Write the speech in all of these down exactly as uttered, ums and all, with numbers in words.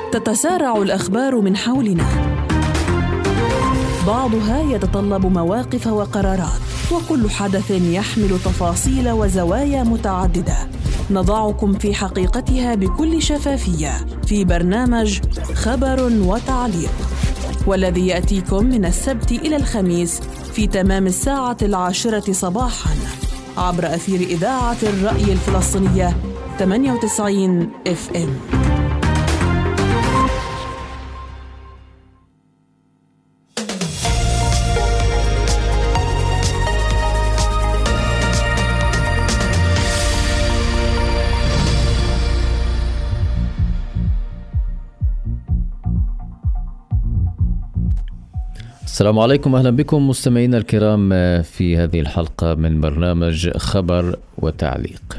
تتسارع الأخبار من حولنا، بعضها يتطلب مواقف وقرارات، وكل حدث يحمل تفاصيل وزوايا متعددة. نضعكم في حقيقتها بكل شفافية في برنامج خبر وتعليق، والذي يأتيكم من السبت إلى الخميس في تمام الساعة العاشرة صباحاً عبر أثير إذاعة الرأي الفلسطينية ثمانية وتسعين إف إم. السلام عليكم، أهلا بكم مستمعينا الكرام في هذه الحلقة من برنامج خبر وتعليق.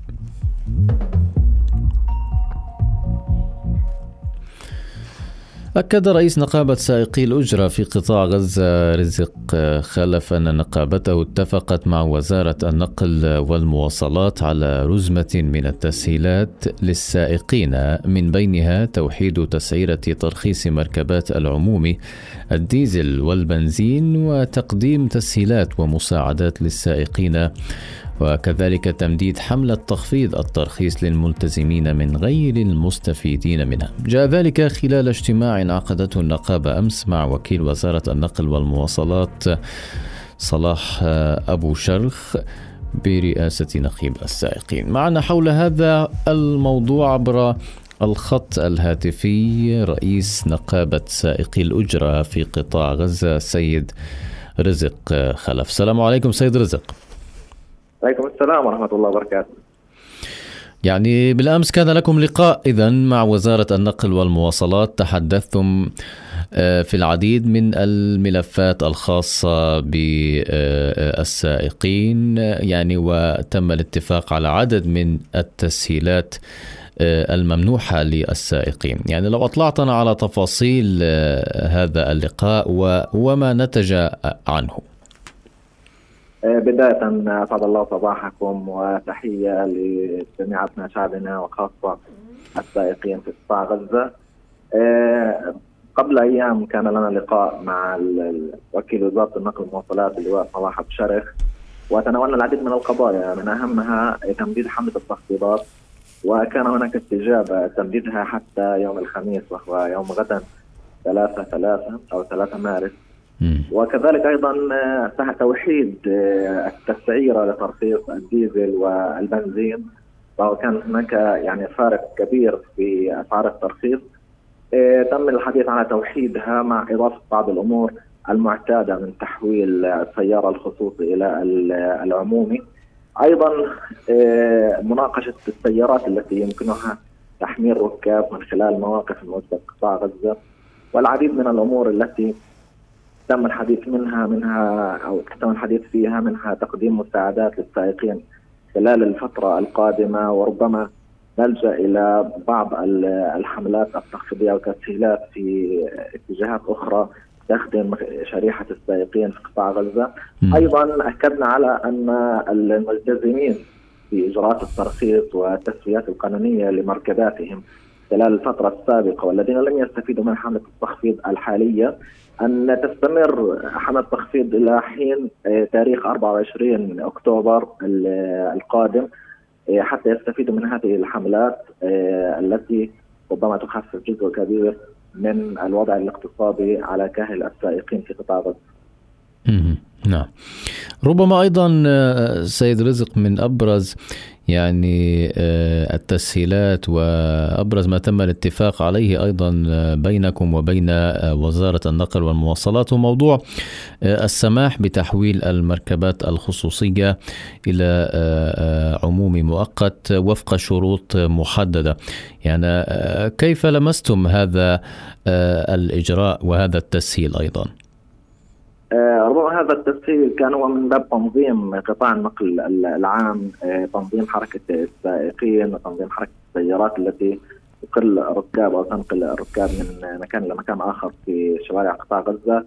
أكد رئيس نقابة سائقي الأجرة في قطاع غزة رزق خلف أن نقابته اتفقت مع وزارة النقل والمواصلات على رزمة من التسهيلات للسائقين، من بينها توحيد تسعيرة ترخيص مركبات العمومي الديزل والبنزين، وتقديم تسهيلات ومساعدات للسائقين، وكذلك تمديد حملة تخفيض الترخيص للملتزمين من غير المستفيدين منها. جاء ذلك خلال اجتماع عقدته النقابة أمس مع وكيل وزارة النقل والمواصلات صلاح أبو شرخ برئاسة نقيب السائقين. معنا حول هذا الموضوع عبر الخط الهاتفي رئيس نقابة سائقي الأجرة في قطاع غزة سيد رزق خلف. السلام عليكم سيد رزق. عليكم السلام ورحمة الله وبركاته. يعني بالأمس كان لكم لقاء إذن مع وزارة النقل والمواصلات، تحدثتم في العديد من الملفات الخاصة بالسائقين، يعني وتم الاتفاق على عدد من التسهيلات الممنوحة للسائقين. يعني لو أطلعتنا على تفاصيل هذا اللقاء وما نتج عنه. بداية أسعد الله صباحكم وتحية لجميع أبناء شعبنا وخاصة السائقين في قطاع غزة. قبل أيام كان لنا لقاء مع وكيل وزارة النقل والمواصلات اللواء صلاح أبو شرخ، وتناولنا العديد من القضايا، من أهمها تمديد حملة التخفيضات، وكان هناك استجابة تمديدها حتى يوم الخميس وهو يوم غدا ثلاثة ثلاثة أو ثلاثة مارس. وكذلك أيضا توحيد التسعيرة لترخيص الديزل والبنزين، وكان هناك يعني فارق كبير في أسعار الترخيص. تم الحديث عن توحيدها مع إضافة بعض الأمور المعتادة من تحويل السيارة الخصوصي إلى العمومي. أيضا مناقشة السيارات التي يمكنها تحميل ركاب من خلال مواقف موجودة في قطاع غزة، والعديد من الأمور التي تم الحديث منها منها أو تم الحديث فيها منها تقديم مساعدات للسائقين خلال الفترة القادمة، وربما نلجأ إلى بعض الحملات التخفيضية والتسهيلات في اتجاهات أخرى تخدم شريحة السائقين في قطاع غزة. أيضا أكدنا على أن الملتزمين في إجراءات الترخيص والتسويات القانونية لمركباتهم خلال الفترة السابقة والذين لم يستفيدوا من حملة التخفيض الحالية أن تستمر حملة التخفيض إلى حين تاريخ أربعة وعشرين أكتوبر القادم حتى يستفيدوا من هذه الحملات التي ربما تخفف جزء كبير من الوضع الاقتصادي على كاهل السائقين في قطاع غزة. نعم، ربما أيضا سيد رزق من أبرز يعني التسهيلات وأبرز ما تم الاتفاق عليه أيضا بينكم وبين وزارة النقل والمواصلات وموضوع السماح بتحويل المركبات الخصوصية إلى عمومي مؤقت وفق شروط محددة. يعني كيف لمستم هذا الإجراء وهذا التسهيل أيضا؟ ربما هذا التسهيل كان هو من باب تنظيم قطاع النقل العام، تنظيم حركة السائقين وتنظيم حركة السيارات التي تقل ركاب أو تنقل الركاب من مكان إلى مكان آخر في شوارع قطاع غزة.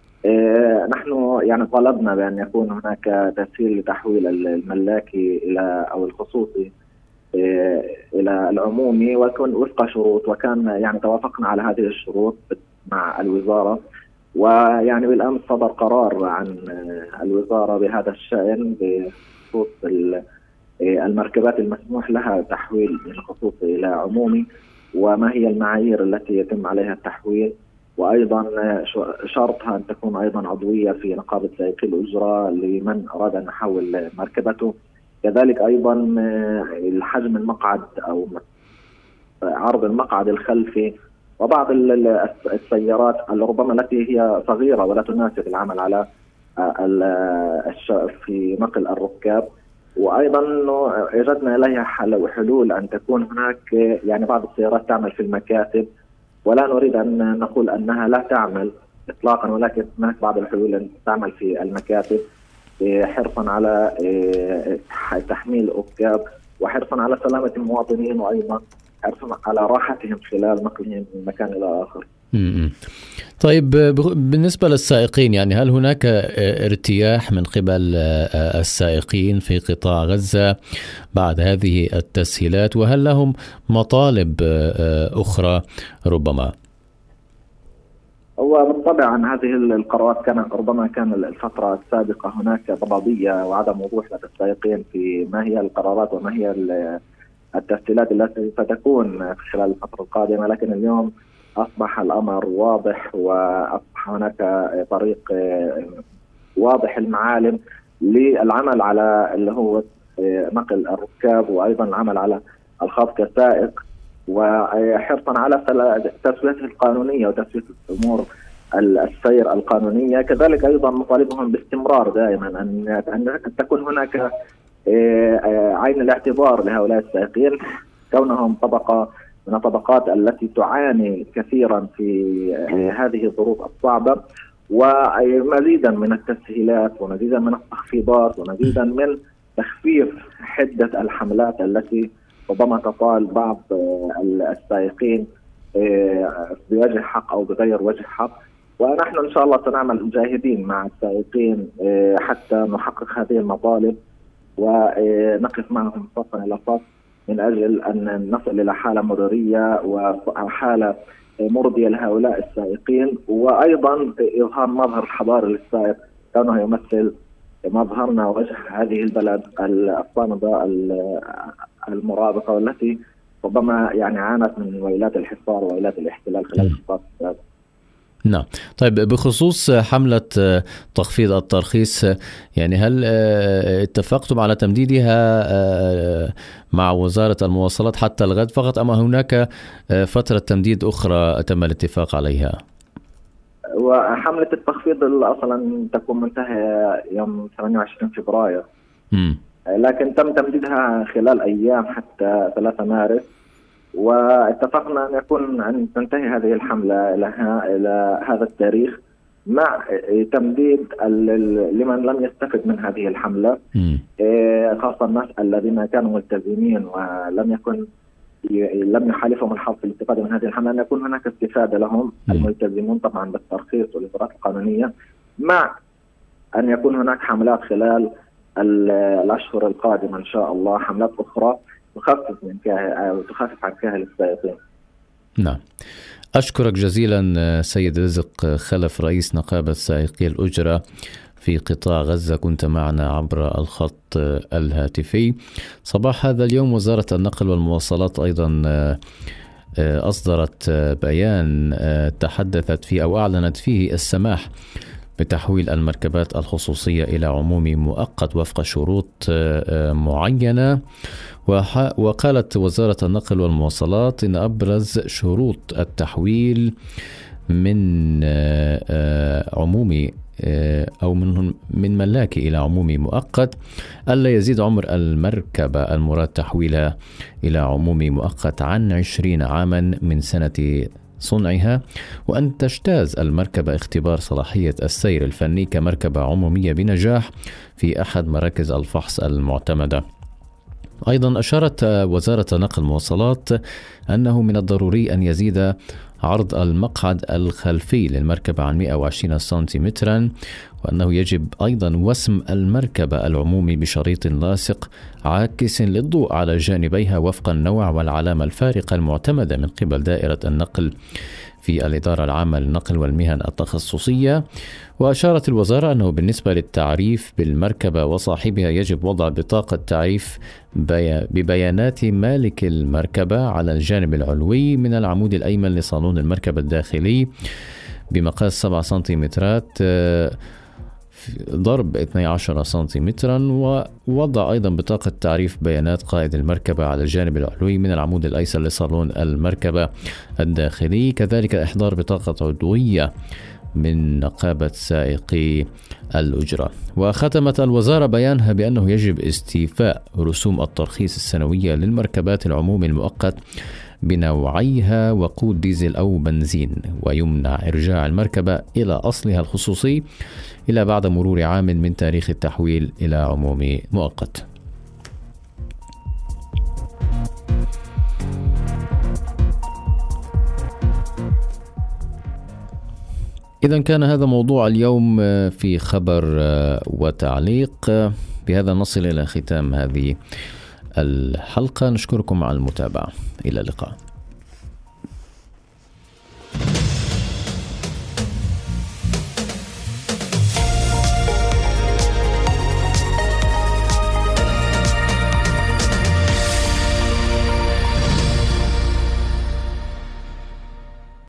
نحن يعني طلبنا بأن يكون هناك تسهيل لتحويل الملاكي إلى أو الخصوصي إلى العمومي وكن وفق شروط، وكان يعني توافقنا على هذه الشروط مع الوزارة. ويعني بالأمس صدر قرار عن الوزارة بهذا الشأن بخصوص المركبات المسموح لها تحويل من خصوصي إلى عمومي، وما هي المعايير التي يتم عليها التحويل، وأيضا شرطها أن تكون أيضا عضوية في نقابة سائقي الأجرة لمن أراد أن يحول مركبته. كذلك أيضا الحجم المقعد أو عرض المقعد الخلفي، وبعض السيارات ربما التي هي صغيرة ولا تناسب العمل على في نقل الركاب. وأيضا وجدنا لها حلول أن تكون هناك يعني بعض السيارات تعمل في المكاتب، ولا نريد أن نقول أنها لا تعمل إطلاقا، ولكن هناك بعض الحلول أن تعمل في المكاتب حرصا على تحميل الركاب وحرصا على سلامة المواطنين، وأيضا حرصا على راحتهم خلال نقلهم من مكان إلى آخر. طيب بالنسبة للسائقين، يعني هل هناك ارتياح من قبل السائقين في قطاع غزة بعد هذه التسهيلات، وهل لهم مطالب أخرى ربما؟ هو بالطبع عن هذه القرارات كان ربما كان الفترة السابقة هناك ضبابية وعدم وضوح لدى السائقين في ما هي القرارات وما هي التسهيلات التي ستكون خلال الفترة القادمة، لكن اليوم أصبح الأمر واضح، وأصبح هناك طريق واضح المعالم للعمل على اللي هو نقل الركاب، وأيضا العمل على الخاص كسائق، وحرصا على تسويته القانونية وتسوية الأمور السير القانونية. كذلك أيضا مطالبهم باستمرار دائما أن أن تكون هناك عين الاعتبار لهؤلاء السائقين، كونهم طبقة من الطبقات التي تعاني كثيرا في هذه الظروف الصعبة، ومزيدا من التسهيلات ومزيدا من التخفيضات ومزيدا من تخفيف حدة الحملات التي ربما تطال بعض السائقين بوجه حق أو بغير وجه حق. ونحن إن شاء الله سنعمل جاهدين مع السائقين حتى نحقق هذه المطالب ونقف معهم صفا إلى صف من أجل أن نصل إلى حالة مرورية وحالة مرضية لهؤلاء السائقين، وأيضا إظهار مظهر الحضارة للسائق كونه يمثل مظهرنا وجه هذه البلد الصامدة المرابطة والتي ربما يعني عانت من ويلات الحصار وويلات الاحتلال خلال الفترة السابقة. نعم. طيب بخصوص حملة تخفيض الترخيص، يعني هل اتفقتم على تمديدها مع وزارة المواصلات حتى الغد فقط، أم هناك فترة تمديد أخرى تم الاتفاق عليها؟ وحملة التخفيض أصلا تكون منتهية يوم ثمانية وعشرين فبراير، م. لكن تم تمديدها خلال أيام حتى ثلاثة مارس، واتفقنا أن يكون أن تنتهي هذه الحملة لها إلى هذا التاريخ مع تمديد لمن لم يستفد من هذه الحملة، خاصة الناس الذين كانوا ملتزمين ولم يكن لم يحالفهم الحظ في الاستفادة من هذه الحملة، أن يكون هناك استفادة لهم الملتزمون طبعا بالترخيص والإجراءات القانونية، مع أن يكون هناك حملات خلال الأشهر القادمة إن شاء الله، حملات أخرى تخفف من كاهل أو تخفف عن كاهل السائقين. نعم. أشكرك جزيلا سيد رزق خلف، رئيس نقابة سائقي الأجرة في قطاع غزة، كنت معنا عبر الخط الهاتفي صباح هذا اليوم. وزارة النقل والمواصلات أيضا أصدرت بيان تحدثت فيه أو أعلنت فيه السماح بتحويل المركبات الخصوصية إلى عمومي مؤقت وفق شروط معينة. وقالت وزارة النقل والمواصلات إن أبرز شروط التحويل من عمومي أو من من ملاكي إلى عمومي مؤقت ألا يزيد عمر المركبة المراد تحويلها إلى عمومي مؤقت عن عشرين عاما من سنة صنعها، وأن تجتاز المركبة اختبار صلاحية السير الفني كمركبة عمومية بنجاح في أحد مراكز الفحص المعتمدة. أيضا أشارت وزارة النقل والمواصلات أنه من الضروري أن يزيد عرض المقعد الخلفي للمركبة عن مئة وعشرين سنتيمترا، وأنه يجب أيضا وسم المركبة العمومي بشريط لاصق عاكس للضوء على جانبيها وفق النوع والعلامة الفارقة المعتمدة من قبل دائرة النقل في الإدارة العامة للنقل والمهن التخصصية. وأشارت الوزارة أنه بالنسبة للتعريف بالمركبة وصاحبها يجب وضع بطاقة تعريف ببيانات مالك المركبة على الجانب العلوي من العمود الأيمن لصالون المركبة الداخلي بمقاس سبعة سنتيمترات ضرب اثني عشر سنتيمترا، ووضع أيضا بطاقة تعريف بيانات قائد المركبة على الجانب العلوي من العمود الأيسر لصالون المركبة الداخلي. كذلك إحضار بطاقة عضوية من نقابة سائقي الأجرة. وختمت الوزارة بيانها بأنه يجب استيفاء رسوم الترخيص السنوية للمركبات العمومي المؤقت بنوعيها وقود ديزل أو بنزين، ويمنع إرجاع المركبة إلى أصلها الخصوصي إلى بعد مرور عام من تاريخ التحويل إلى عمومي مؤقت. إذن كان هذا موضوع اليوم في خبر وتعليق. بهذا نصل إلى ختام هذه الحلقة، نشكركم على المتابعة، إلى اللقاء.